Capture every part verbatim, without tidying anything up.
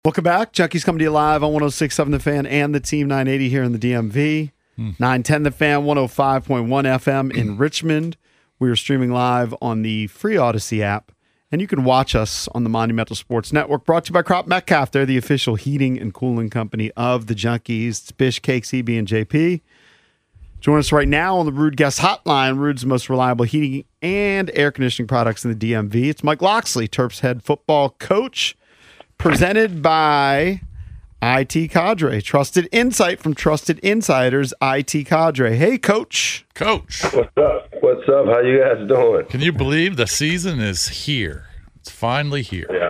Welcome back. Junkies coming to you live on one oh six point seven The Fan and the Team nine eighty here in the D M V. Hmm. nine ten The Fan, one oh five point one F M in Richmond. We are streaming live on the free Odyssey app, and you can watch us on the Monumental Sports Network, brought to you by Crop Metcalf. They're the official heating and cooling company of the Junkies. It's Bish, Cake, C B, and J P. Join us right now on the Rude Guest Hotline, Rude's most reliable heating and air conditioning products in the D M V. It's Mike Locksley, Terps head football coach. Presented by I T Cadre. Trusted insight from trusted insiders, I T Cadre. Hey, Coach. Coach. What's up? What's up? How you guys doing? Can you believe the season is here? It's finally here. Yeah,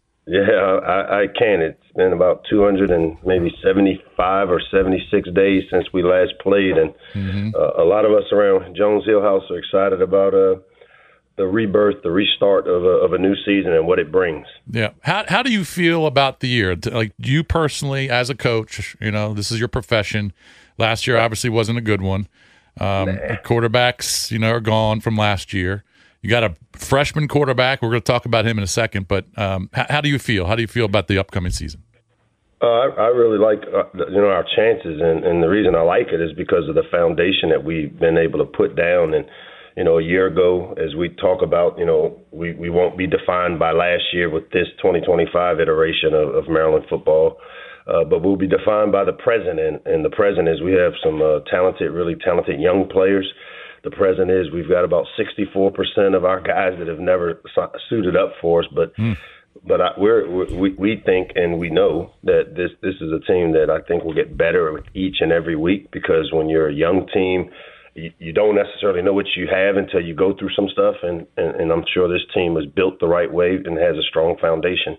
yeah, I, I can. It's been about two hundred and maybe seventy-five or seventy-six days since we last played, and mm-hmm. uh, a lot of us around Jones Hill House are excited about uh, the rebirth, the restart of a, of a new season and what it brings. Yeah. How how do you feel about the year? Like you personally, as a coach, you know, this is your profession. Last year obviously wasn't a good one. Um, nah. Quarterbacks, you know, are gone from last year. You got a freshman quarterback. We're going to talk about him in a second. But um, how, how do you feel? How do you feel about the upcoming season? Uh, I, I really like, uh, you know, our chances. And, and the reason I like it is because of the foundation that we've been able to put down. And you know, a year ago, as we talk about, you know, we, we won't be defined by last year with this twenty twenty-five iteration of, of Maryland football, uh, but we'll be defined by the present. And, and the present is we have some uh, talented, really talented young players. The present is we've got about sixty-four percent of our guys that have never su- suited up for us. But mm. but I, we're, we we think and we know that this, this is a team that I think will get better with each and every week, because when you're a young team, you don't necessarily know what you have until you go through some stuff, and, and, and I'm sure this team was built the right way and has a strong foundation.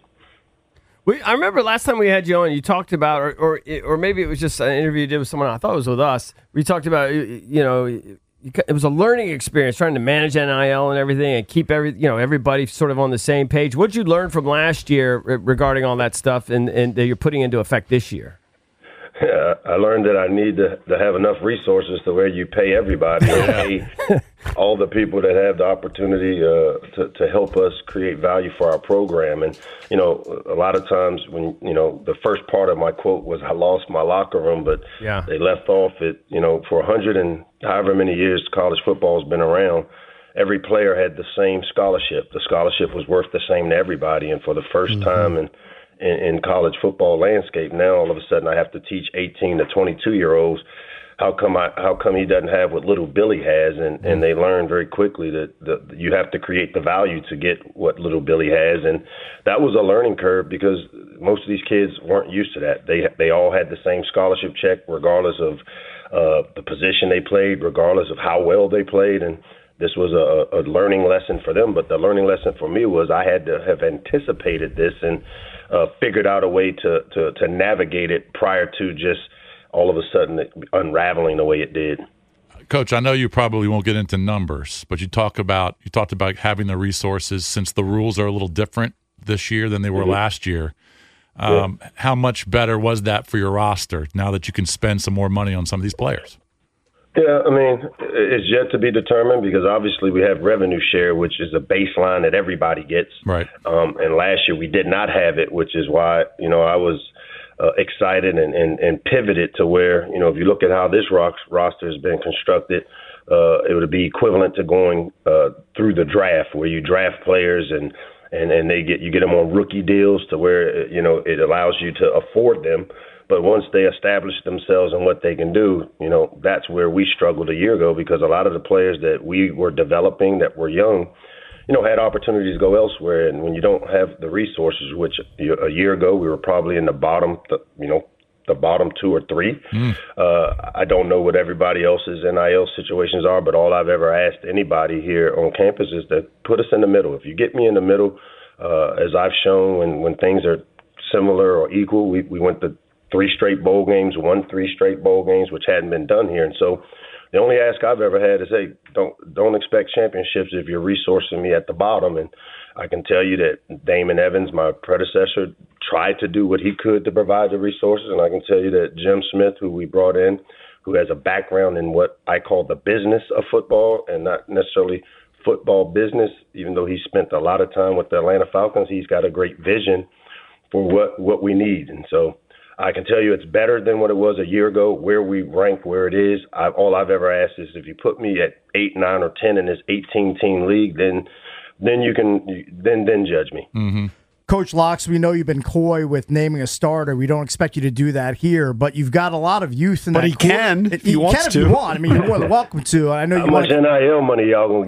We, I remember last time we had you on, you talked about, or, or or maybe it was just an interview you did with someone, I thought it was with us, we talked about, you know, it was a learning experience trying to manage N I L and everything and keep every, you know, everybody sort of on the same page. What did you learn from last year regarding all that stuff and, and that you're putting into effect this year? Yeah, I learned that I need to, to have enough resources to where you pay everybody, pay all the people that have the opportunity uh, to, to help us create value for our program. And, you know, a lot of times when, you know, the first part of my quote was I lost my locker room, but yeah. They left off it, you know, for a hundred and however many years college football has been around, every player had the same scholarship. The scholarship was worth the same to everybody. And for the first mm-hmm. time in In, in college football landscape, now all of a sudden I have to teach eighteen to twenty-two year olds how come I how come he doesn't have what little Billy has, and, and they learn very quickly that, that you have to create the value to get what little Billy has, and that was a learning curve because most of these kids weren't used to that. They they all had the same scholarship check regardless of uh, the position they played, regardless of how well they played, and this was a, a learning lesson for them. But the learning lesson for me was I had to have anticipated this and Uh, figured out a way to, to, to navigate it prior to just all of a sudden it unraveling the way it did. Coach, I know you probably won't get into numbers, but you talk about you talked about having the resources since the rules are a little different this year than they were mm-hmm. last year. Um, yeah. How much better was that for your roster now that you can spend some more money on some of these players? Yeah, I mean, it's yet to be determined because obviously we have revenue share, which is a baseline that everybody gets. Right. Um, and last year we did not have it, which is why, you know, I was uh, excited and, and, and pivoted to where, you know, if you look at how this rock, roster has been constructed, uh, it would be equivalent to going uh, through the draft where you draft players and, and, and they get you get them on rookie deals to where, you know, it allows you to afford them. But once they establish themselves and what they can do, you know, that's where we struggled a year ago because a lot of the players that we were developing that were young, you know, had opportunities to go elsewhere. And when you don't have the resources, which a year ago we were probably in the bottom, you know, the bottom two or three. Mm. Uh, I don't know what everybody else's N I L situations are, but all I've ever asked anybody here on campus is to put us in the middle. If you get me in the middle, uh, as I've shown when, when things are similar or equal, we, we went to three straight bowl games, won three straight bowl games, which hadn't been done here. And so the only ask I've ever had is, hey, don't don't expect championships if you're resourcing me at the bottom. And I can tell you that Damon Evans, my predecessor, tried to do what he could to provide the resources. And I can tell you that Jim Smith, who we brought in, who has a background in what I call the business of football and not necessarily football business, even though he spent a lot of time with the Atlanta Falcons, he's got a great vision for what, what we need. And so I can tell you it's better than what it was a year ago. Where we rank, where it is, I've, all I've ever asked is if you put me at eight, nine, or ten in this eighteen-team league, then then you can then then judge me. Mm-hmm. Coach Locks, we know you've been coy with naming a starter. We don't expect you to do that here, but you've got a lot of youth in but that. But he can if he, he wants can to. If you want. I mean, you're more than welcome to. I know How you much want N I L money y'all gonna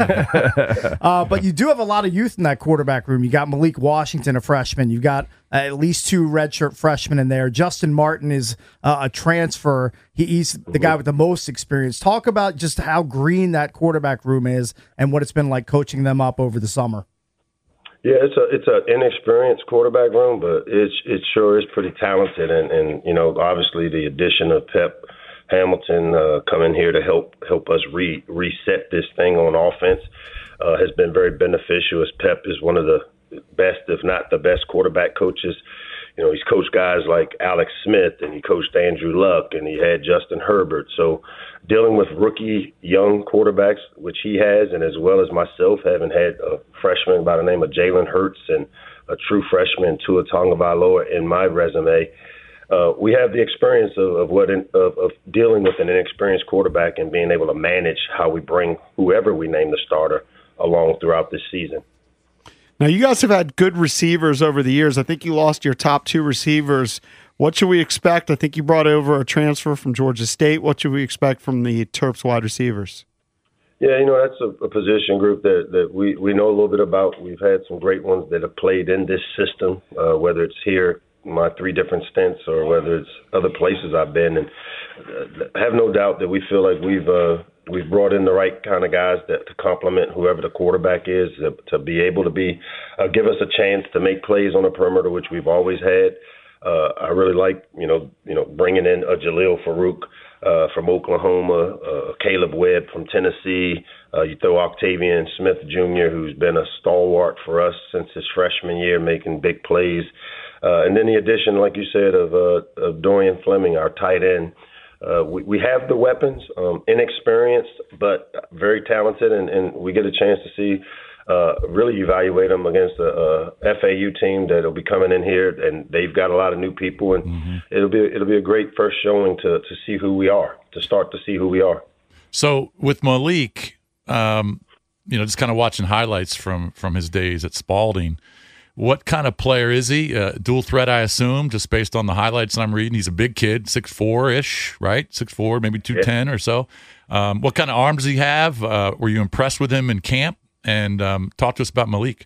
give me? uh, but you do have a lot of youth in that quarterback room. You got Malik Washington, a freshman. You've got uh, at least two redshirt freshmen in there. Justin Martin is uh, a transfer. He, he's the guy with the most experience. Talk about just how green that quarterback room is and what it's been like coaching them up over the summer. Yeah, it's a it's an inexperienced quarterback room, but it's it sure is pretty talented, and, and you know obviously the addition of Pep Hamilton uh, coming here to help help us re, reset this thing on offense uh, has been very beneficial. As Pep is one of the best, if not the best, quarterback coaches. You know, he's coached guys like Alex Smith, and he coached Andrew Luck, and he had Justin Herbert. So dealing with rookie young quarterbacks, which he has, and as well as myself, having had a freshman by the name of Jalen Hurts and a true freshman, Tua Tagovailoa, in my resume, uh, we have the experience of, of what in, of, of dealing with an inexperienced quarterback and being able to manage how we bring whoever we name the starter along throughout this season. Now, you guys have had good receivers over the years. I think you lost your top two receivers. What should we expect? I think you brought over a transfer from Georgia State. What should we expect from the Terps wide receivers? Yeah, you know, that's a, a position group that, that we, we know a little bit about. We've had some great ones that have played in this system, uh, whether it's here, my three different stints, or whether it's other places I've been. And uh, I have no doubt that we feel like we've uh, we've brought in the right kind of guys that to complement whoever the quarterback is, to, to be able to be uh, give us a chance to make plays on the perimeter, which we've always had. Uh, I really like, you know, you know, bringing in a Jaleel Farouk uh, from Oklahoma, uh, Caleb Webb from Tennessee. Uh, you throw Octavian Smith Junior, who's been a stalwart for us since his freshman year, making big plays. Uh, and then the addition, like you said, of, uh, of Dorian Fleming, our tight end. Uh, we, we have the weapons, um, inexperienced, but very talented, and, and we get a chance to see uh, really evaluate them against a, a F A U team that will be coming in here, and they've got a lot of new people, and mm-hmm. it'll be it'll be a great first showing to to see who we are, to start to see who we are. So with Malik, um, you know, just kind of watching highlights from from his days at Spalding. What kind of player is he? Uh, dual threat, I assume, just based on the highlights I'm reading. He's a big kid, six foot four-ish, right? six foot four, maybe two ten yeah. or so. Um, what kind of arms does he have? Uh, were you impressed with him in camp? And um, talk to us about Malik.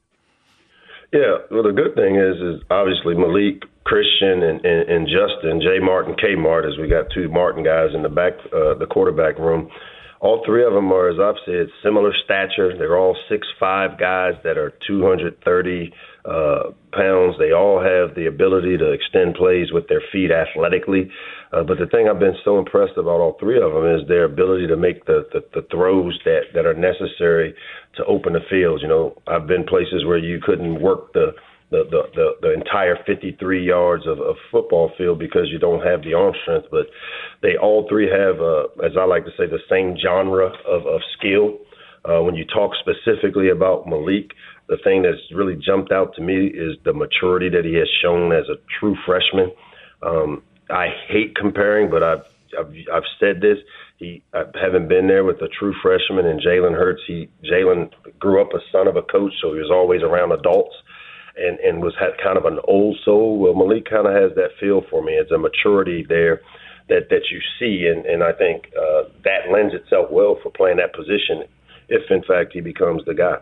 Yeah, well, the good thing is, is obviously Malik, Christian, and, and, and Justin, J. Martin, K. Mart, as we got two Martin guys in the back, uh, the quarterback room. All three of them are, as I've said, similar stature. They're all six five guys that are two hundred thirty uh, pounds. They all have the ability to extend plays with their feet athletically. Uh, but the thing I've been so impressed about all three of them is their ability to make the, the, the throws that, that are necessary to open the field. You know, I've been places where you couldn't work the the, the, the, the entire fifty-three yards of, of football field because you don't have the arm strength. But they all three have, uh, as I like to say, the same genre of, of skill. Uh, when you talk specifically about Malik, the thing that's really jumped out to me is the maturity that he has shown as a true freshman. Um, I hate comparing, but I've, I've, I've said this. He, I haven't been there with a true freshman, and Jalen Hurts. He Jalen grew up a son of a coach, so he was always around adults. And, and was had kind of an old soul. Well, Malik kind of has that feel for me. It's a maturity there that, that you see, and, and I think uh, that lends itself well for playing that position if, in fact, he becomes the guy.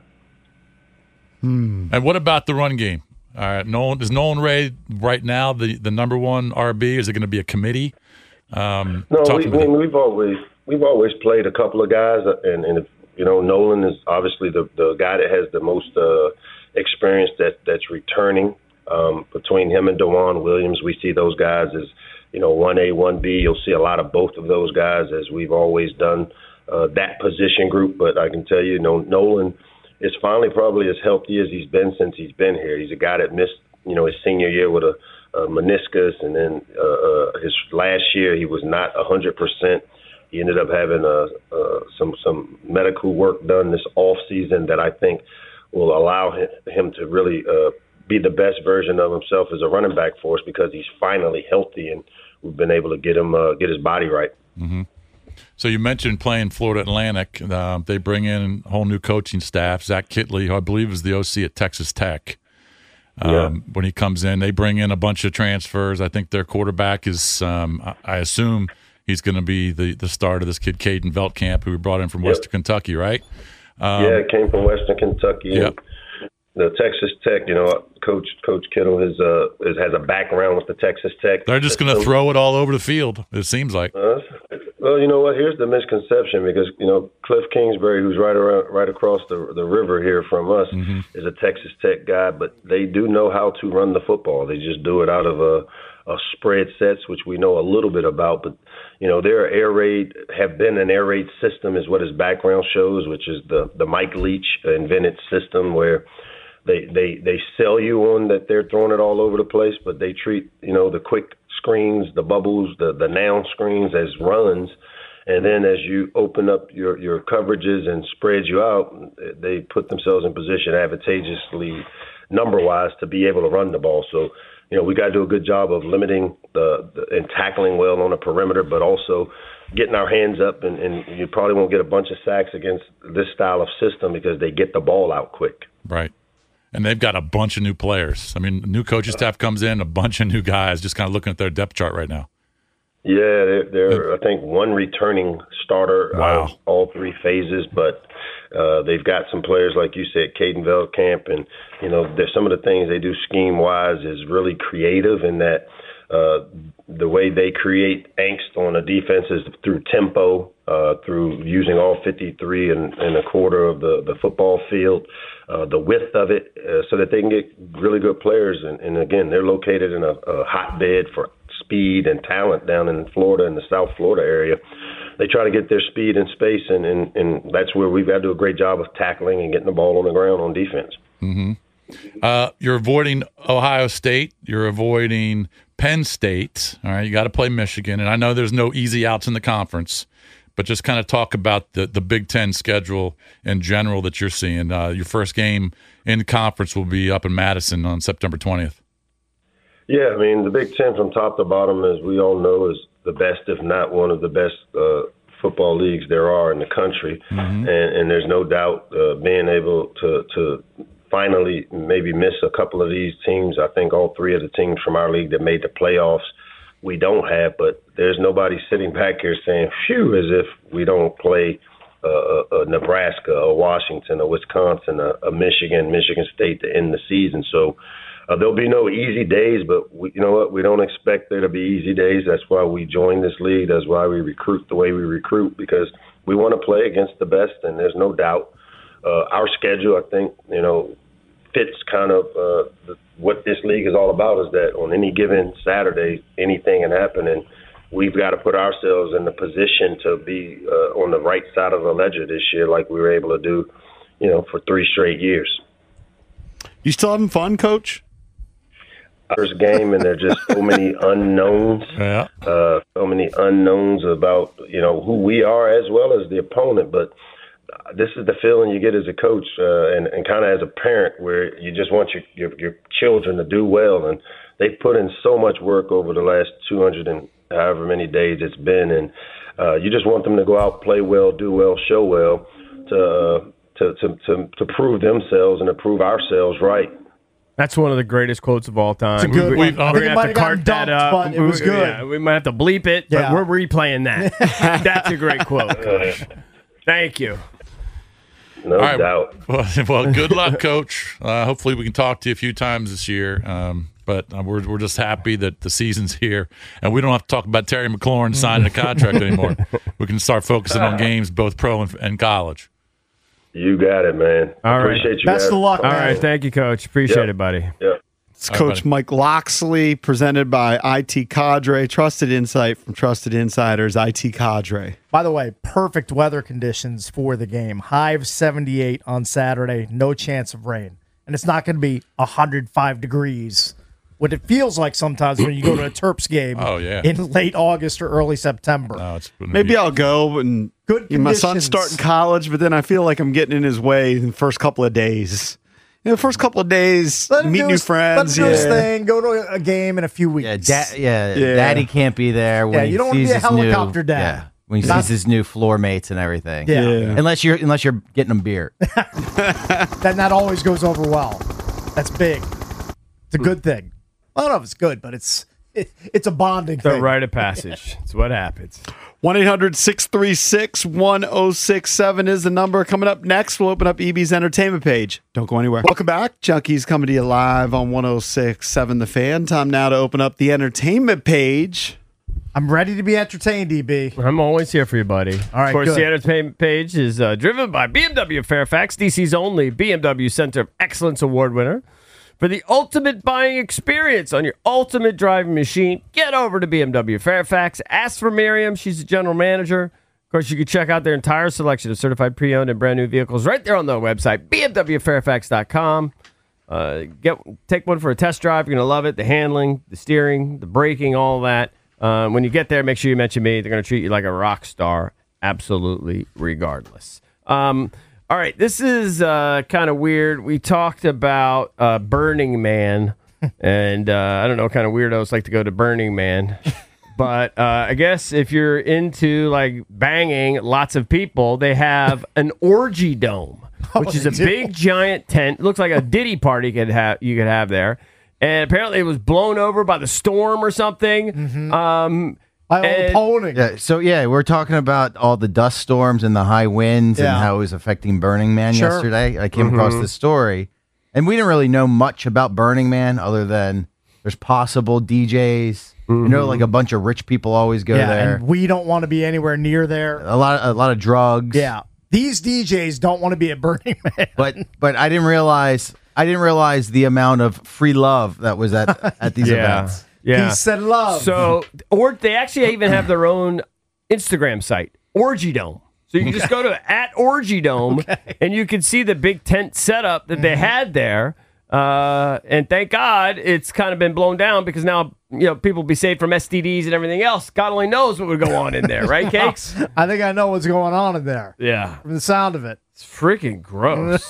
Hmm. And what about the run game? All right, Nolan, is Nolan Ray right now the, the number one R B? Is it going to be a committee? Um, no, we, we, we've always we've always played a couple of guys, and, and if, you know, Nolan is obviously the, the guy that has the most uh, – experience that that's returning. Um, between him and DeJuan Williams, we see those guys as, you know, one A, one B. You'll see a lot of both of those guys, as we've always done uh, that position group. But I can tell you, you know, Nolan is finally probably as healthy as he's been since he's been here. He's a guy that missed, you know, his senior year with a, a meniscus, and then uh, uh, his last year he was not one hundred percent. He ended up having uh, uh, some some medical work done this off season that I think will allow him to really uh, be the best version of himself as a running back for us because he's finally healthy and we've been able to get him uh, get his body right. Mm-hmm. So you mentioned playing Florida Atlantic. Uh, they bring in a whole new coaching staff. Zach Kittley, who I believe is the O C at Texas Tech. Um, yeah. When he comes in, they bring in a bunch of transfers. I think their quarterback is, um, I, I assume he's going to be the, the start of this kid, Caden Veltkamp, who we brought in from yep. Western Kentucky, right? Um, yeah, it came from Western Kentucky. Yep. The Texas Tech, you know, Coach Coach Kittle is, uh, is, has a background with the Texas Tech. They're just going to throw it all over the field, it seems like. Uh, well, you know what? Here's the misconception because, you know, Cliff Kingsbury, who's right around, right across the the river here from us, mm-hmm. is a Texas Tech guy, but they do know how to run the football. They just do it out of a, a spread sets, which we know a little bit about. But, you know, their air raid, have been an air raid system is what his background shows, which is the, the Mike Leach invented system where – They, they they sell you on that they're throwing it all over the place, but they treat, you know, the quick screens, the bubbles, the, the noun screens as runs. And then as you open up your, your coverages and spread you out, they put themselves in position advantageously number-wise to be able to run the ball. So, you know, we got to do a good job of limiting the, the and tackling well on the perimeter, but also getting our hands up. And, and you probably won't get a bunch of sacks against this style of system because they get the ball out quick. Right. And they've got a bunch of new players. I mean, new coaching staff comes in, a bunch of new guys, just kind of looking at their depth chart right now. Yeah, they're, they're I think, one returning starter wow. out of all three phases, but uh, they've got some players, like you said, Caden Veltkamp, and, you know, there's some of the things they do scheme-wise is really creative in that uh, the way they create angst on a defense is through tempo, uh, through using all fifty-three and, and a quarter of the, the football field, uh, the width of it, uh, so that they can get really good players. And, and again, they're located in a, a hotbed for speed and talent down in Florida, in the South Florida area. They try to get their speed and space, and, and, and that's where we've got to do a great job of tackling and getting the ball on the ground on defense. Mm-hmm. Uh, you're avoiding Ohio State. You're avoiding Penn State. All right, you got to play Michigan, and I know there's no easy outs in the conference, but just kind of talk about the, the Big Ten schedule in general that you're seeing. Uh, your first game in the conference will be up in Madison on September twentieth. Yeah, I mean, the Big Ten from top to bottom, as we all know, is the best, if not one of the best uh, football leagues there are in the country. Mm-hmm. And, and there's no doubt uh, being able to, to finally maybe miss a couple of these teams. I think all three of the teams from our league that made the playoffs we don't have, but there's nobody sitting back here saying, phew, as if we don't play uh, a, a Nebraska, a Washington, a Wisconsin, a, a Michigan, Michigan State to end the season. So uh, there'll be no easy days, but we, you know what? We don't expect there to be easy days. That's why we joined this league. That's why we recruit the way we recruit, because we want to play against the best, and there's no doubt. Uh, our schedule, I think, you know, fits kind of uh, the, what this league is all about, is that on any given Saturday, anything can happen, and we've got to put ourselves in the position to be uh, on the right side of the ledger this year, like we were able to do, you know, for three straight years. You still having fun, Coach? First game, and there's just so many unknowns. Yeah. Uh, so many unknowns about, you know, who we are as well as the opponent. But this is the feeling you get as a coach uh, and, and kind of as a parent, where you just want your, your your children to do well. And they've put in so much work over the last two hundred and however many days it's been. And uh, you just want them to go out, play well, do well, show well, to, uh, to, to, to, to prove themselves and to prove ourselves right. That's one of the greatest quotes of all time. It's a good we, one. we, I we're think it going might to have to have cart gotten that up. dumped, but it was We- good. yeah, we might have to bleep it, Yeah. but we're replaying that. That's a great quote, Coach. Thank you. No All right. doubt. Well, well, good luck, Coach. Uh, hopefully we can talk to you a few times this year. Um, but uh, we're we're just happy that the season's here, and we don't have to talk about Terry McLaurin signing a contract anymore. We can start focusing on games, both pro and, and college. You got it, man. All right. Appreciate you Best guys. of luck, All man. right, thank you, Coach. Appreciate Yep. it, buddy. Yeah. It's All right, Coach buddy. Mike Loxley, presented by I T Cadre. Trusted insight from trusted insiders, I T Cadre. By the way, perfect weather conditions for the game. High of seventy-eight on Saturday, no chance of rain. And it's not going to be one hundred five degrees, what it feels like sometimes when you go to a Terps game Oh, yeah. in late August or early September. No, it's gonna Maybe be- I'll go. And Good you know, my son's conditions. starting college, but then I feel like I'm getting in his way in the first couple of days. You know, the first couple of days, Let him meet do new his, friends. Let him do his yeah. thing. Go to a game in a few weeks. Yeah, da- yeah, Yeah. Daddy can't be there when Yeah, he you don't wanna sees be a his helicopter new, dad. Yeah, when he Not- sees his new floor mates and everything. Yeah. Yeah. Unless you're unless you're getting them beer. Then that always goes over well. That's big. It's a good thing. I don't know if it's good, but it's it, it's a bonding The thing. rite of passage. It's what happens. one eight hundred six three six one oh six seven is the number. Coming up next, we'll open up E B's entertainment page. Don't go anywhere. Welcome back. Junkies coming to you live on one oh six point seven The Fan. Time now to open up the entertainment page. I'm ready to be entertained, E B. I'm always here for you, buddy. All right, Of course, good. the entertainment page is uh, driven by B M W Fairfax, D C's only B M W Center of Excellence Award winner. For the ultimate buying experience on your ultimate driving machine, get over to B M W Fairfax. Ask for Miriam. She's the general manager. Of course, you can check out their entire selection of certified pre-owned and brand new vehicles right there on their website, b m w fairfax dot com. Uh, get take one for a test drive. You're going to love it. The handling, the steering, the braking, all that. Uh, when you get there, make sure you mention me. They're going to treat you like a rock star, absolutely regardless. Um, all right, this is uh, kind of weird. We talked about uh, Burning Man, and uh, I don't know what kind of weirdos like to go to Burning Man. But uh, I guess if you're into like banging lots of people, they have an orgy dome, which is a big giant tent. It looks like a Diddy party could have you could have there. And apparently it was blown over by the storm or something. Mm-hmm. Um, My old and- pony. Yeah, so yeah, we're talking about all the dust storms and the high winds Yeah. and how it was affecting Burning Man Sure. yesterday. I came across this story, and we didn't really know much about Burning Man other than there's possible D Js. You know, like a bunch of rich people always go yeah, there. and we don't want to be anywhere near there. A lot, a lot of drugs. Yeah. These D Js don't want to be at Burning Man. but but I didn't realize I didn't realize the amount of free love that was at at these yeah, events. yeah. Peace and love. So, or they actually even have their own Instagram site, Orgy Dome. So you can just go to at Orgy Dome, and you can see the big tent setup that they had there. Uh, and thank God it's kind of been blown down because now you know people will be saved from S T Ds and everything else. God only knows what would go on in there, right, Cakes? I think I know what's going on in there Yeah, from the sound of it. it's freaking gross.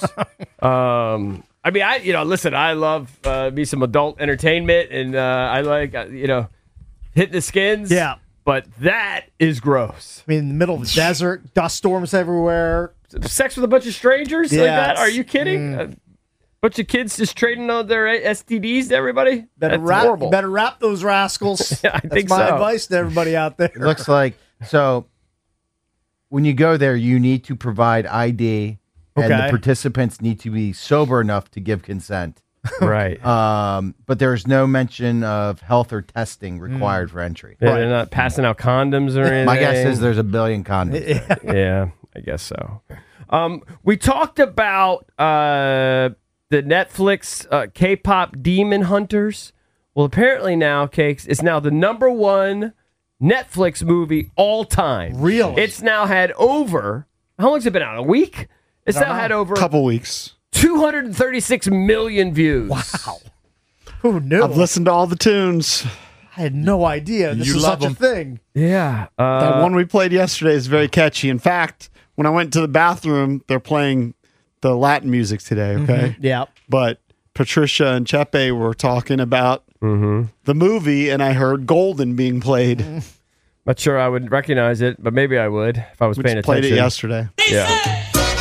um, I mean, I you know, listen, I love uh, me some adult entertainment, and uh, I like uh, you know hitting the skins. Yeah. But that is gross. I mean, in the middle of the desert, dust storms everywhere. Sex with a bunch of strangers like Yeah, that? Are it's- you kidding? A bunch of kids just trading on their S T Ds to everybody? Better That's wrap, horrible. better wrap those rascals. Yeah, I That's think my so. advice to everybody out there. It looks like so. When you go there, you need to provide I D, and Okay. the participants need to be sober enough to give consent. Right. Um, but there's no mention of health or testing required for entry. Yeah, they're not passing out condoms or anything. My guess is there's a billion condoms. there. Yeah, I guess so. Um, we talked about uh, the Netflix uh, K-pop Demon Hunters. Well, apparently now, Cakes, it's now the number one Netflix movie all time. Really? It's now had over, how long's it been out? A week? It's now know. had over Couple weeks. two hundred thirty-six million views. Wow. Who knew? I've listened to all the tunes. I had no idea this You was love such a thing. Yeah. Uh, That one we played yesterday is very catchy. In fact, when I went to the bathroom, they're playing the Latin music today, okay? Yeah. But Patricia and Chepe were talking about the movie, and I heard Golden being played. not sure I would recognize it, but maybe I would if I was We paying just played attention. it yesterday. Yeah.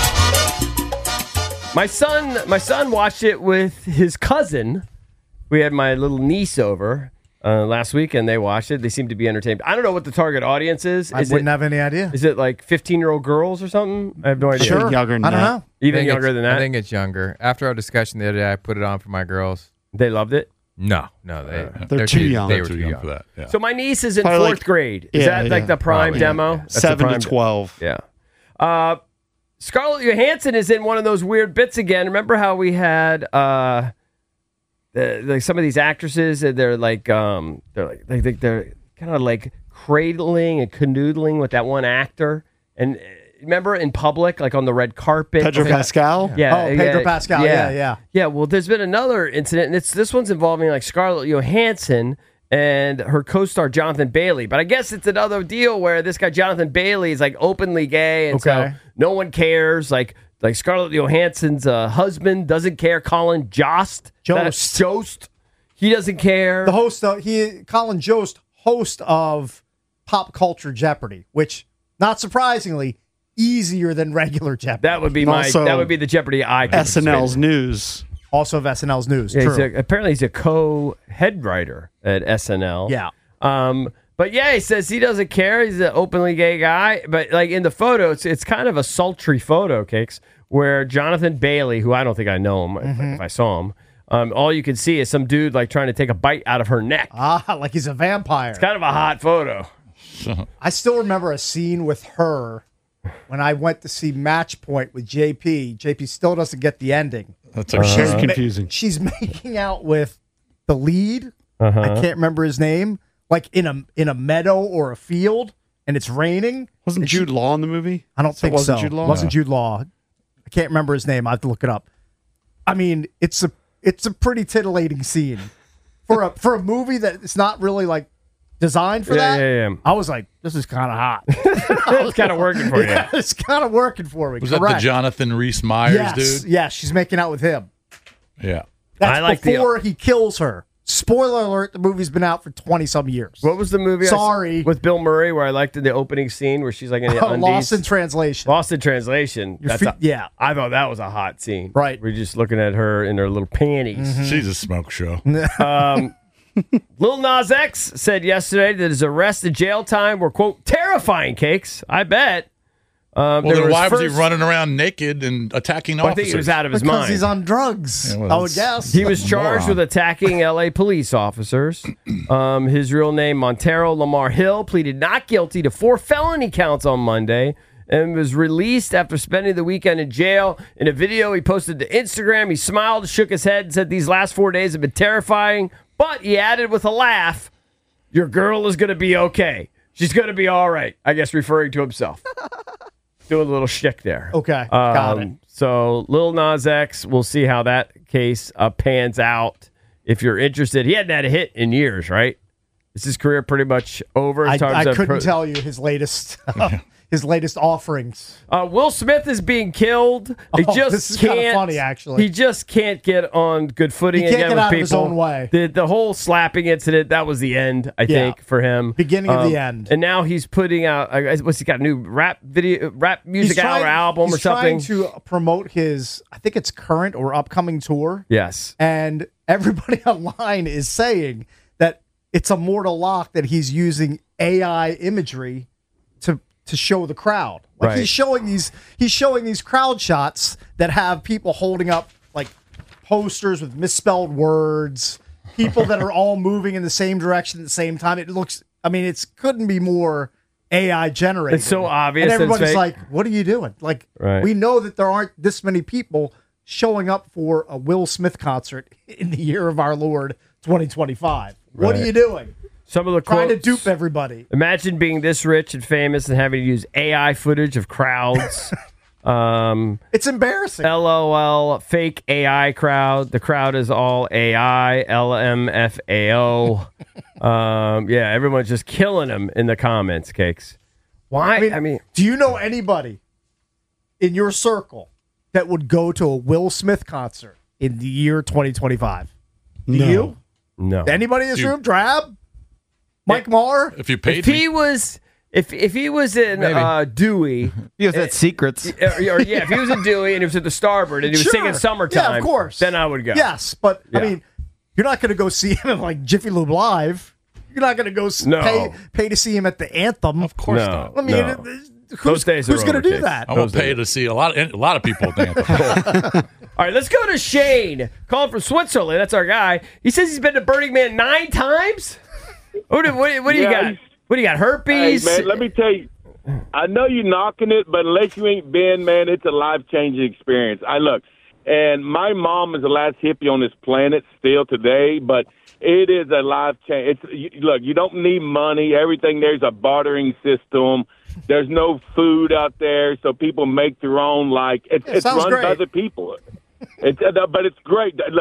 My son, my son watched it with his cousin. We had my little niece over uh, last week, and they watched it. They seem to be entertained. I don't know what the target audience is. I Is wouldn't it have any idea. is it like fifteen-year-old girls or something? I have no idea. Sure. Younger than I don't that. know. Even I think younger it's- than that. I think it's younger. After our discussion the other day, I put it on for my girls. They loved it. No, no, they They're too young. They They're were too young for that. Yeah. So my niece is in Probably fourth like- grade. Is yeah, that like yeah, the prime probably. demo? That's the Seven prime to twelve. Yeah. Uh, Scarlett Johansson is in one of those weird bits again. Remember how we had uh, the, like some of these actresses? and They're like, um, they're like, they think they're kind of like cradling and canoodling with that one actor. And uh, remember in public, like on the red carpet, Pedro Pascal? Yeah. Oh, Pedro Pascal. Yeah, yeah. Yeah, well, there's been another incident, and it's this one's involving like Scarlett Johansson and her co-star Jonathan Bailey. But I guess it's another deal where this guy Jonathan Bailey is like openly gay, and Okay. so no one cares. Like like Scarlett Johansson's uh, husband doesn't care. Colin Jost. Jost. Jost. He doesn't care. The host of he Colin Jost, host of Pop Culture Jeopardy, which not surprisingly easier than regular Jeopardy. That would be my. Also, that would be the Jeopardy I. could S N L's participate news. Also of S N L's news. in. Yeah, True. he's a- apparently, he's a co-head writer at S N L. Yeah. Um. But yeah, he says he doesn't care. He's an openly gay guy. But like in the photo, it's it's kind of a sultry photo, Cakes, where Jonathan Bailey, who I don't think I know him if, if I saw him, um, all you can see is some dude like trying to take a bite out of her neck. Ah, like he's a vampire. It's kind of a hot photo. I still remember a scene with her when I went to see Match Point with J P. J P still doesn't get the ending. That's okay. Very ma- confusing. she's making out with the lead. Uh-huh. I can't remember his name. Like in a in a meadow or a field, and it's raining. Wasn't And she- Jude Law in the movie? I don't So it think wasn't so. Jude Law? Wasn't Jude Law. I can't remember his name. I have to look it up. I mean, it's a it's a pretty titillating scene for a for a movie that it's not really like designed for Yeah, that. yeah, yeah. I was like, this is kind of hot. It's kind of working for you. Yeah, it's kind of working for me. Was that Correct. the Jonathan Rhys Meyers Yes, dude? yes, she's making out with him. Yeah. That's I like the- before he kills her. Spoiler alert: the movie's been out for twenty some years. What was the movie? I s- Sorry. with Bill Murray, where I liked the opening scene where she's like in the undies. Lost in translation. Lost in translation. Your That's feet- a- yeah. I thought that was a hot scene. Right. We're just looking at her in her little panties. She's a smoke show. Lil Nas X said yesterday that his arrest and jail time were, quote, terrifying, Cakes. I bet. Um, Well, there then was why was he first- running around naked and attacking Well, I officers? think he was out of his Because mind. he's on drugs. Yeah, well, I would that's- guess. He was charged Moron. with attacking L A police officers. Um, his real name, Montero Lamar Hill, pleaded not guilty to four felony counts on Monday and was released after spending the weekend in jail. In a video he posted to Instagram, he smiled, shook his head, and said these last four days have been terrifying. But he added with a laugh, "Your girl is going to be okay. She's going to be all right," I guess referring to himself. Doing a little shtick there. Okay, got Um, it. So Lil Nas X, we'll see how that case uh, pans out. If you're interested, he hadn't had a hit in years, right? Is his career pretty much over? in I, terms I of couldn't pro- tell you his latest his latest offerings. Uh, Will Smith is being killed. He Oh, just this is can't. kinda funny, actually. He just can't get on good footing He can't again get with out of people. his own way. The the whole slapping incident, that was the end, I Yeah. think, for him. Um, Beginning of the end. And now he's putting out. Uh, what's he got? A new rap video, rap music He's out or trying- album he's or something? trying to promote his, I think it's current or upcoming tour. Yes. And everybody online is saying that it's a mortal lock that he's using A I imagery to to show the crowd. Like Right. he's showing these he's showing these crowd shots that have people holding up like posters with misspelled words, people that are all moving in the same direction at the same time. It looks I mean, it's couldn't be more A I generated. It's so obvious And that it's everybody's fake. like, what are you doing? Like Right. we know that there aren't this many people showing up for a Will Smith concert in the year of our Lord twenty twenty-five. What are Right. you doing? Some of the Trying to quotes- dupe everybody. Imagine being this rich and famous and having to use A I footage of crowds. um, It's embarrassing. LOL, fake A I crowd. The crowd is all A I, L M F A O. um, yeah, everyone's just killing him in the comments, Cakes. Why? I I mean, mean, do you know anybody in your circle that would go to a Will Smith concert in the year twenty twenty-five? Do No. you? no. Anybody in this You- room? Drab? Mike Marr? If you paid If me, he was, if if he was in Maybe. uh, Dewey, He was at Secrets. or, or yeah, if he was in Dewey and he was at the Starboard and he was Sure. singing "Summertime," Yeah, of course. then I would go. Yes, but Yeah. I mean, you're not going to go see him at like Jiffy Lube Live. You're not going to go s- No. pay pay to see him at the Anthem. of course No. not. I mean, No. it- it- Those who's, days are who's going to over, do Case. that? I won't pay to see a lot of a lot of people at the anthem. All right, let's go to Shane, calling from Switzerland. That's our guy. He says he's been to Burning Man nine times. What do, what, what do you Yeah, got? he's- What do you got? Hey, Herpes? man, let me tell you. I know you're knocking it, but unless you ain't been, man, it's a life-changing experience. I look, and my mom is the last hippie on this planet still today, but it is a life change. It's you, look, you don't need money. Everything there's a bartering system. There's no food out there, so people make their own. Like it's, Yeah, it's sounds run by great. the people. It's uh, but it's great. Look,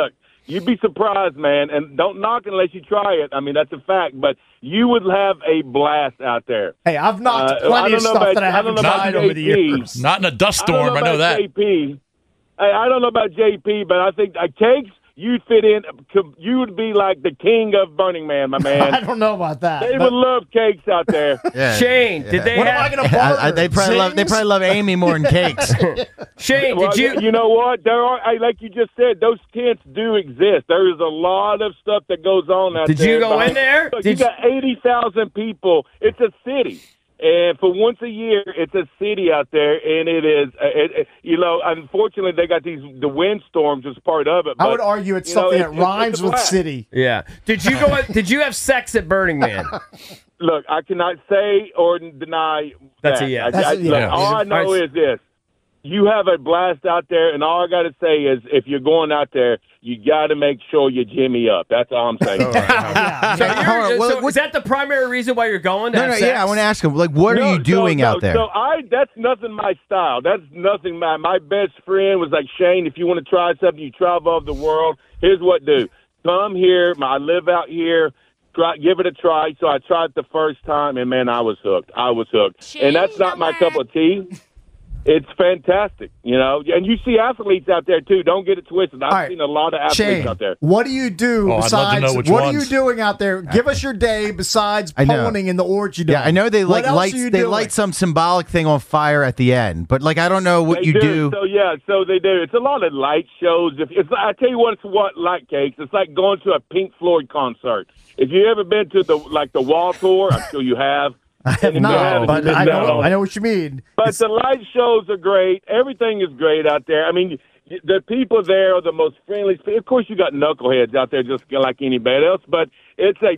you'd be surprised, man. And don't knock it unless you try it. I mean, that's a fact. But you would have a blast out there. Hey, I've knocked Uh, I plenty don't of know stuff about- that I I haven't don't know tried about over the J P. years. Not in a dust I don't storm. I know about that. J P. Hey, I don't know about J P, but I think uh, Cakes, you'd fit in. You would be like the king of Burning Man, my I man. don't know about that. They but- would love Cakes out there. Yeah. Shane, did they what am have I going to barter? I, I, they probably love. They Zings? probably love Amy more than Cakes. Shane? Well, Did you? you know what? There are, hey, like you just said, those tents do exist. There is a lot of stuff that goes on out Did there. you go But- in there? Look, Did you got eighty thousand people. It's a city. And for once a year, it's a city out there, and it is, uh, it, it, you know, unfortunately, they got these, the windstorms as part of it. I but, would argue it's you know, something it's- that it's- rhymes it's a with blast. city. Yeah. Did you go? Did you have sex at Burning Man? Look, I cannot say or deny That's that. a yes. I, That's I, a look, yes. all I know All right. is this. You have a blast out there, and all I got to say is if you're going out there, you got to make sure you jimmy up. That's all I'm saying. Yeah. So, you're- Hold on, well, so what- is that the primary reason why you're going? To No, have no, sex? yeah. I want to ask him, like, what No, are you doing so, out no, there? So I, that's nothing my style. That's nothing my, my best friend was like, Shane, if you want to try something, you travel of the world. Here's what do. Come here. I live out here. Try, give it a try. So I tried the first time, and, man, I was hooked. I was hooked. And that's not my cup of tea. It's fantastic, you know. And you see athletes out there, too. Don't get it twisted. I've All right. seen a lot of athletes Shane, out there. what do you do Oh, I'd love to besides? know which What ones. are you doing out there? Give us your day besides I know. poning in the orgy dome. Yeah, I know they What like else lights. are you They doing? light some symbolic thing on fire at the end, but like I don't know what They you do. So yeah, so they do. It's a lot of light shows. If it's, I tell you what, it's what like Cakes. It's like going to a Pink Floyd concert. If you ever been to the like the Wall tour, I'm sure you have. I have And if you not, haven't, but you I missed know, out on- I know what you mean. But It's- the light shows are great. Everything is great out there. I mean, the people there are the most friendly. Of course, you got knuckleheads out there just like anybody else, but it's a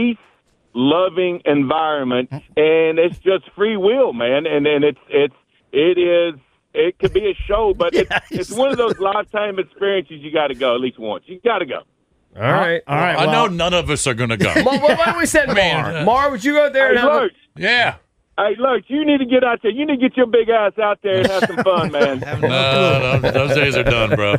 peace-loving environment, and it's just free will, man. And and it's it's it is. It could be a show, but it's, it's one of those lifetime experiences you got to go at least once. You got to go. All right. all right. I well, know none of us are going to go. Mar, why don't we send mean, Mar? uh, Mar, would you go there and Hey, have a, Lurch. Yeah. Hey, Lurch, you need to get out there. You need to get your big ass out there and have some fun, man. No, no, those days are done, bro.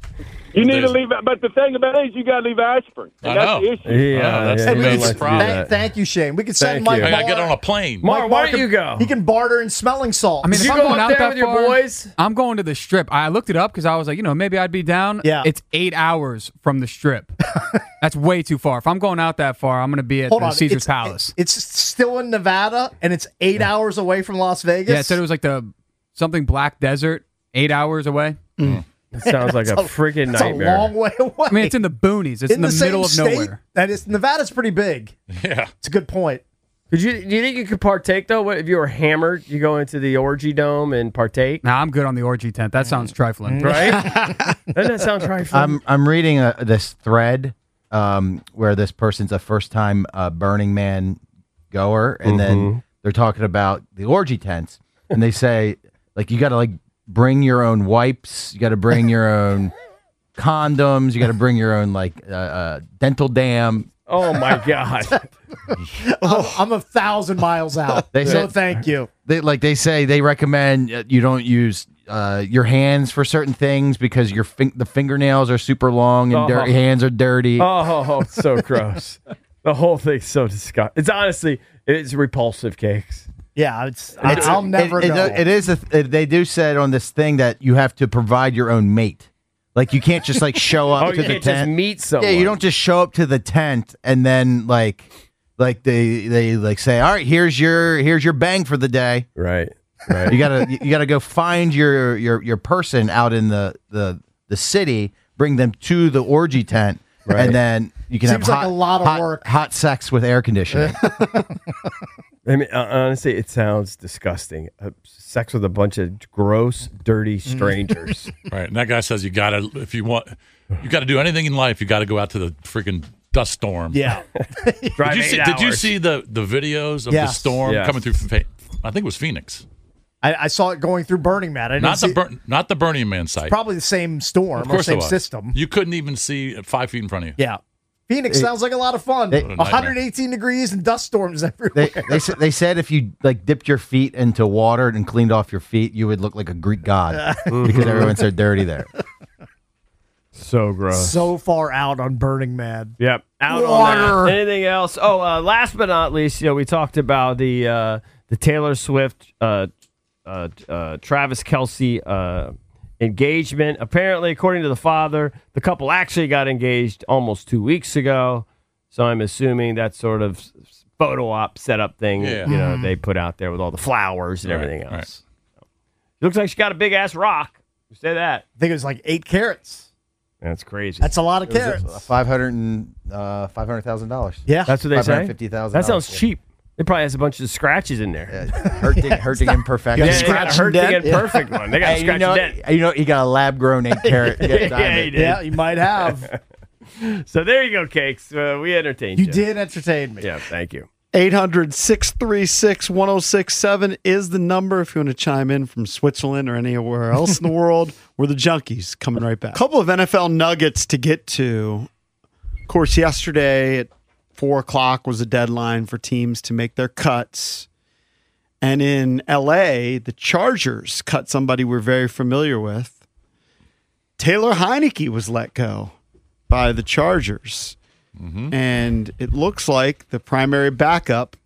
You need to There's- leave, but the thing about it is you got to leave Ashburn. And I that's know. the issue. Yeah, Oh, that's yeah, the you main don't like to do problem. that. Thank, thank you, Shane. We can send Thank Mike you. I got to get Barr- on a plane. Mar, Mike why Barr don't you can- go? He can barter in smelling salts. I mean, Did if you I'm go going up out there that with your far, boys? I'm going to the Strip. I looked it up because I was like, you know, maybe I'd be down. Yeah. It's eight hours from the Strip. That's way too far. If I'm going out that far, I'm going to be at Hold the on, Caesar's it's, Palace. It's still in Nevada, and it's eight hours away from Las Vegas. Yeah, it said it was like the something Black Desert, eight hours away. It sounds like a freaking It's nightmare. a long way away. I mean, it's in the boonies. It's in, the, same middle of state. nowhere. That is, Nevada's pretty big. Yeah. It's a good point. Could you? Do you think you could partake though? What if you were hammered? You go into the orgy dome and partake, Nah, I'm good on the orgy tent. That sounds trifling. right? Doesn't that sound trifling? I'm I'm reading a, this thread um, where this person's a first time uh, Burning Man goer, and then they're talking about the orgy tents, and they say like you got to like bring your own wipes, you got to bring your own condoms, you got to bring your own like uh, uh, dental dam. oh my god! I'm, I'm a thousand miles out. They so said- thank you. They like they say they recommend uh, you don't use uh, your hands for certain things because your fin- the fingernails are super long and Oh. dirty hands are dirty. Oh, it's so gross. The whole thing's so disgusting. It's honestly, it's repulsive, Cakes. Yeah, it's. I, It's- I'll never it, it- go. it is. A, it, they do said on this thing that you have to provide your own mate. Like you can't just like show up Oh, to you the can't just tent. meet someone. Yeah, you don't just show up to the tent and then like like they they like say, all right, here's your here's your bang for the day. Right. Right. You gotta you gotta go find your your your person out in the the the city, bring them to the orgy tent, Right. and then you can Seems have like hot, a lot of hot, work. hot sex with air conditioning. I mean, uh, honestly, it sounds disgusting. Uh, sex with a bunch of gross, dirty strangers. Right. And that guy says you got to, if you want, you got to do anything in life, you got to go out to the freaking dust storm. yeah. Drive Did you, eight see, did you hours. see the, the videos of the Yes. storm Yes. coming through? Phe- I think it was Phoenix. I, I saw it going through Burning Man. I didn't Not the see, Bur- not the Burning Man site. probably the same storm Of or course it same was. system. You couldn't even see five feet in front of you. Yeah. Phoenix sounds like a lot of fun. They- What a one hundred eighteen degrees and dust storms everywhere. They they, sa- they said if you like dipped your feet into water and cleaned off your feet, you would look like a Greek god because everyone's so dirty there. So gross. So far out on Burning Man. Yep. Out Water. on that. Anything else? Oh, uh, last but not least, you know, we talked about the uh, the Taylor Swift, uh, uh, uh, Travis Kelce uh, engagement. Apparently, according to the father, the couple actually got engaged almost two weeks ago. So I'm assuming that sort of photo op setup thing, Yeah. you know, they put out there with all the flowers and Right, everything else. right. So, looks like she got a big ass rock. You say that? I think it was like eight carats. That's crazy. That's a lot of carats. Five hundred and uh, five hundred thousand dollars. Yeah. That's what they say. Fifty thousand. That sounds cheap. It probably has a bunch of scratches in there. Yeah, hurting, hurting imperfection. Yeah, they got a Scratch and hurting and dent? perfect one. They got a Hey, scratch you know, and dent. you know, you got a lab grown eight carat Yeah, diamond. he did. Yeah, you might have. So there you go, Cakes. Uh, we entertained you. You did entertain me. Yeah, thank you. eight hundred, six three six, one oh six seven is the number if you want to chime in from Switzerland or anywhere else in the world. We're the Junkies coming right back. A couple of N F L nuggets to get to. Of course, yesterday at four o'clock was the deadline for teams to make their cuts. And in L A, the Chargers cut somebody we're very familiar with. Taylor Heineke was let go by the Chargers. Mm-hmm. And it looks like the primary backup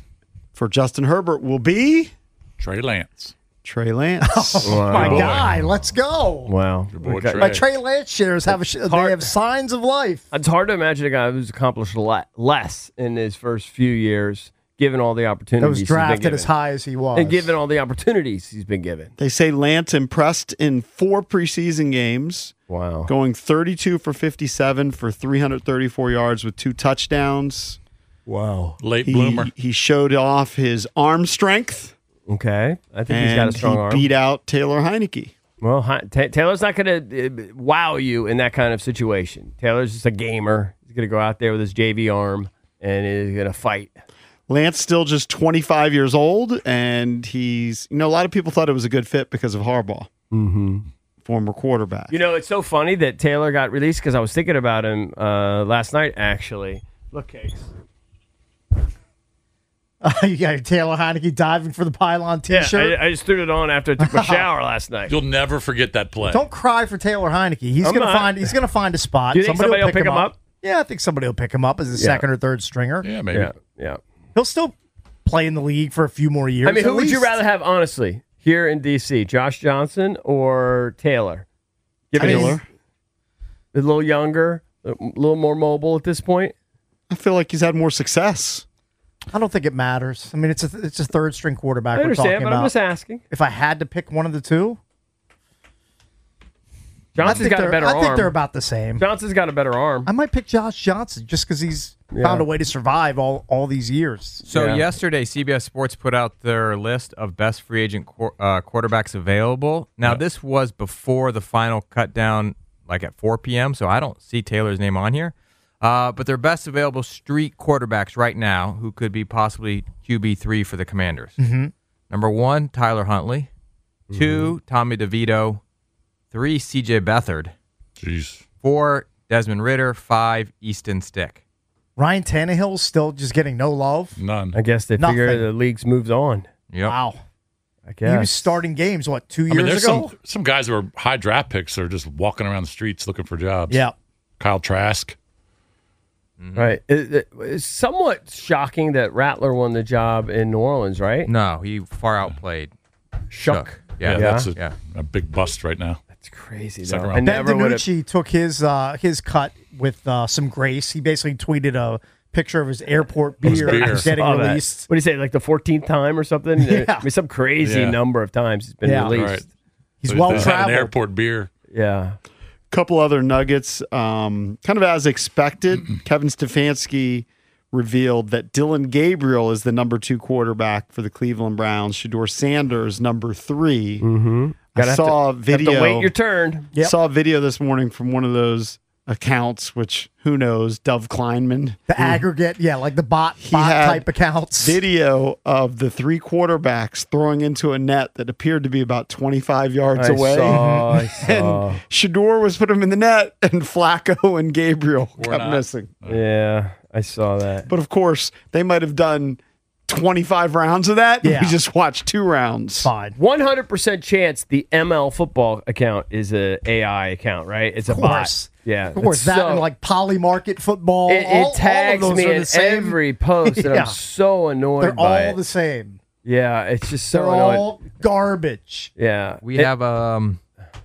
for Justin Herbert will be Trey Lance. Trey Lance. Wow. My guy, let's go. Wow. Your boy Okay. Trey. My Trey Lance shares have a sh- they hard- have signs of life. It's hard to imagine a guy who's accomplished a lot less in his first few years, given all the opportunities That was he's been drafted given. as high as he was. And given all the opportunities he's been given. They say Lance impressed in four preseason games, Wow. going thirty-two for fifty-seven for three hundred thirty-four yards with two touchdowns. Wow. Late He, bloomer. he showed off his arm strength. Okay. I think and he's got a strong he arm. beat out Taylor Heineke. Well, Hi- Ta Taylor's not going to uh, wow you in that kind of situation. Taylor's just a gamer. He's going to go out there with his J V arm and he's going to fight. Lance still just twenty-five years old, and he's, you know, a lot of people thought it was a good fit because of Harbaugh, Mm-hmm. former quarterback. You know, it's so funny that Taylor got released because I was thinking about him uh, last night, actually. Look, Case. Uh, you got your Taylor Heineke diving for the pylon Yeah, T-shirt. I, I just threw it on after I took my shower last night. You'll never forget that play. Don't cry for Taylor Heineke. He's I'm gonna not. find. He's gonna find a spot. Do you think somebody will pick him up? Yeah, I think somebody will pick him up as a Yeah. second or third stringer. Yeah, maybe. Yeah, yeah. He'll still play in the league for a few more years. I mean, at who would you least. rather have, honestly, here in D C? Josh Johnson or Taylor? Give it Taylor. a little younger, a little more mobile at this point. I feel like he's had more success. I don't think it matters. I mean, it's a it's a third string quarterback I we're understand, talking but about. I'm just asking. If I had to pick one of the two, I Johnson's think got a they're- better I arm. think they're about the same. Johnson's got a better arm. I might pick Josh Johnson just because he's Yeah. found a way to survive all, all these years. So Yeah. yesterday, C B S Sports put out their list of best free agent qu- uh, quarterbacks available. Now, this was before the final cut down, like at four p.m., so I don't see Taylor's name on here. Uh, but their best available street quarterbacks right now who could be possibly Q B three for the Commanders. Mm-hmm. Number one, Tyler Huntley. Two, Tommy DeVito. Three, C J Beathard. Jeez. Four, Desmond Ritter. Five, Easton Stick. Ryan Tannehill's still just getting no love. None. I guess they figure Nothing. the league's moved on. Yep. Wow. I guess. He was starting games, what, two I years mean, there's ago? some some guys who are high draft picks are just walking around the streets looking for jobs. Yeah. Kyle Trask. Right. It, it- it's somewhat shocking that Rattler won the job in New Orleans, right? No, he far outplayed Shook. Yeah, Yeah. that's a, Yeah. a big bust right now. That's crazy. Second Though. round. I Ben never would have. DiNucci took his uh, his cut with uh, some grace. He basically tweeted a picture of his airport His beer, beer. getting Saw that. released. What do you say? Like the fourteenth time or something? Yeah. I mean, some crazy Yeah. number of times it's been Yeah. released. Right. He's So well he's had an traveled. airport beer. Yeah. Couple other nuggets, um, kind of as expected. Kevin Stefanski revealed that Dylan Gabriel is the number two quarterback for the Cleveland Browns. Shador Sanders number three. Mm-hmm. I saw a Have video. to wait your turn. Yep. Saw a video this morning from one of those accounts, which who knows, Dove Kleinman. The aggregate, yeah, like the bot, He bot had type accounts. Video of the three quarterbacks throwing into a net that appeared to be about twenty-five yards I away. saw, I saw. And Shador was put him in the net, and Flacco and Gabriel Or kept not. missing. Yeah, I saw that. But of course, they might have done twenty-five rounds of that. Yeah. We just watched two rounds. Fine. one hundred percent chance the M L football account is a AI account, right? It's a Of bot. course. Yeah. Of course, It's that so- and like Polymarket football. It, all, it tags all of those me are in the same. every post, and Yeah. I'm so annoyed They're by all it. the same. Yeah, it's just so They're annoying. all garbage. Yeah. We It- have um,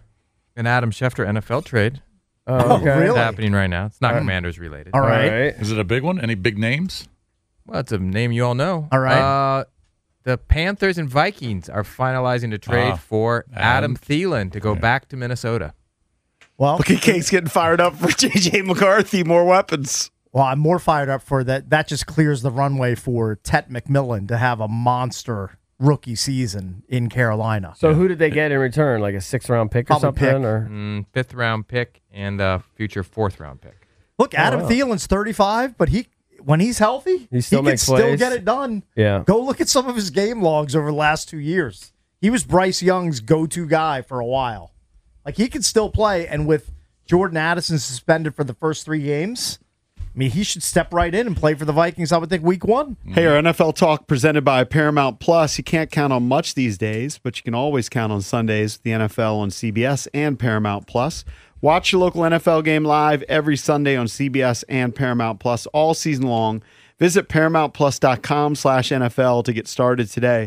an Adam Schefter N F L trade Oh, okay. really? happening right now. It's not Commanders related. All All right. right. Is it a big one? Any big names? Well, it's a name you all know. All right. Uh, the Panthers and Vikings are finalizing a trade Ah, for Adam. Adam Thielen to go back to Minnesota. Well, Look at Cake's getting fired up for J J McCarthy. More weapons. well, I'm more fired up for that. That just clears the runway for Tet McMillan to have a monster rookie season in Carolina. So who did they get in return? Like a sixth round pick or Probably something? pick. Or Mm, fifth round pick and a future fourth round pick. Look, Adam wow. Thielen's thirty-five, but he when he's healthy, He still can makes still plays. get it done. Yeah. Go look at some of his game logs over the last two years. He was Bryce Young's go-to guy for a while. Like he could still play, and with Jordan Addison suspended for the first three games, I mean, he should step right in and play for the Vikings, I would think, week one. Hey, our N F L talk presented by Paramount Plus. You can't count on much these days, but you can always count on Sundays, the N F L on C B S and Paramount Plus. Watch your local N F L game live every Sunday on C B S and Paramount Plus all season long. Visit ParamountPlus.com slash NFL to get started today.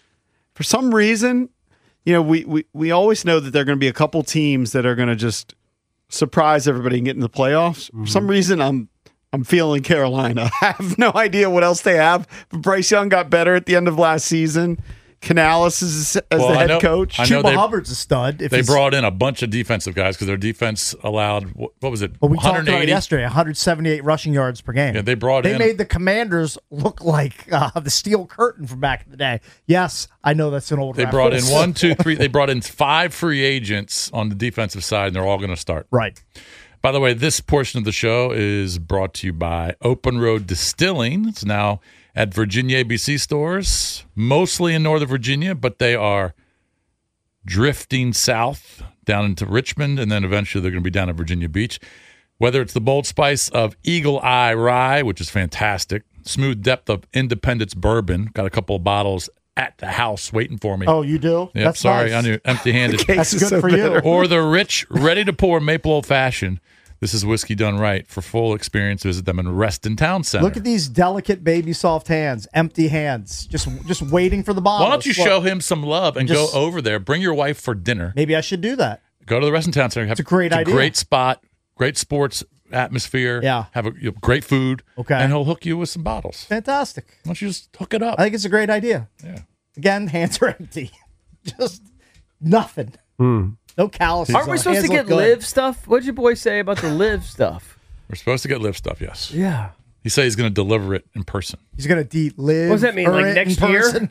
For some reason, you know, we, we, we always know that there are going to be a couple teams that are going to just surprise everybody and get in the playoffs. For some reason, I'm I'm feeling Carolina. I have no idea what else they have. But Bryce Young got better at the end of last season. Canales is as Well, the I head know- coach. I know Chuba they- Hubbard's a stud. If They he's- brought in a bunch of defensive guys because their defense allowed, what, what was it, Well, we talked about it one hundred eighty? yesterday, one hundred seventy-eight rushing yards per game. Yeah, they brought They in- made the Commanders look like uh, the Steel Curtain from back in the day. Yes, I know that's an old They brought in reference. one, two, three. They brought in five free agents on the defensive side, and they're all going to start. Right. By the way, this portion of the show is brought to you by Open Road Distilling. It's now at Virginia A B C stores, mostly in Northern Virginia, but they are drifting south down into Richmond, and then eventually they're going to be down at Virginia Beach. Whether it's the bold spice of Eagle Eye Rye, which is fantastic, smooth depth of Independence Bourbon, got a couple of bottles at the house waiting for me. Oh, you do? Yep, That's sorry, nice. I knew empty-handed. Case That's is good so for you. bitter. Or the rich, ready-to-pour maple old-fashioned. This is whiskey done right. For full experience, visit them in Reston Town Center. Look at these delicate baby soft hands, empty hands, just just waiting for the bottle. Why don't you show him some love and Just- go over there? Bring your wife for dinner. Maybe I should do that. Go to the Reston Town Center. Have, It's a great idea. great spot, great sports atmosphere. Yeah. Have a you know, great food. Okay. And he'll hook you with some bottles. Fantastic. Why don't you just hook it up? I think it's a great idea. Yeah. Again, hands are empty. Just nothing. No calluses. aren't we on. supposed Hands to get look good. live stuff? What'd your boy say about the live stuff? We're supposed to get live stuff, yes. Yeah. He said he's going to deliver it in person. He's going to de- live. What does that mean, or like it next in year? person?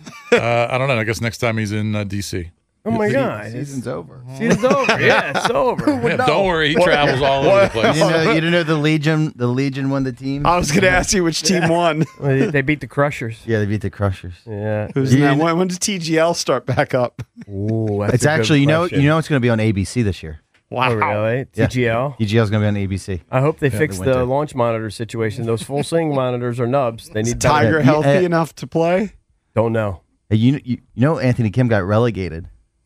Uh, I don't know. I guess next time he's in uh, D C. Oh my God. Season's over. Season's over. Yeah, it's over. Yeah, don't worry. He travels all over the place. You know, you didn't know the Legion. The Legion won the team. I was going to ask you which team won. Well, they- they beat the Crushers. Yeah, they beat the Crushers. Yeah. Who's in that? When, when does T G L start back up? Ooh, that's It's a good actually you know question. you know it's going to be on A B C this year. Wow. Oh, really? Yeah. T G L? T G L is going to be on A B C. I hope they Yeah, fix the the winter. launch monitor situation. Those full swing monitors are nubs. They need better. Tiger Yeah, healthy uh, enough to play? Don't know. Hey, you, you you know Anthony Kim got relegated.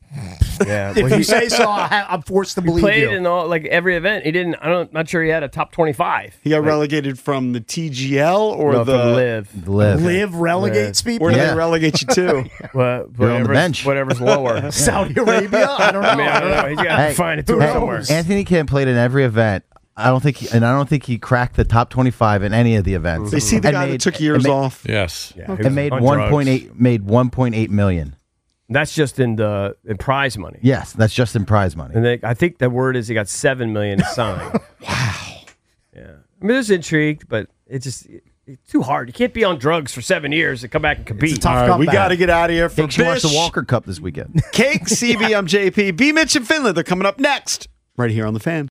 Yeah. If Well, you he, say so, I ha- I'm forced to he believe played you. in all like every event. He didn't. I don't. Not sure he had a top twenty-five. He got relegated from the T G L or No, the from live. Live. Live relegates people. Where do Yeah. they relegate you to? What, You're on the whatever's, bench. whatever's lower. Saudi Arabia? I don't know. I mean, I don't know. He's got to Hey, find it to hey, somewhere. Anthony Kim played in every event. I don't think, he, and I don't think he cracked the top twenty-five in any of the events. They see the And guy that made- took years and made, off. Yes. Yeah, he was And made on one drugs. point eight made one point eight million. That's just in the in prize money. Yes, that's just in prize money. And they, I think the word is he got seven million to sign. Wow. Yeah. I mean, there's intrigue, but it's just it, it's too hard. You can't be on drugs for seven years and come back and compete. It's a tough All right, we comeback. got to get out of here. For Think you watch the Bish, Walker Cup this weekend. Cake, C B, I'm J P. B. Mitch and Finley, they're coming up next right here on The Fan.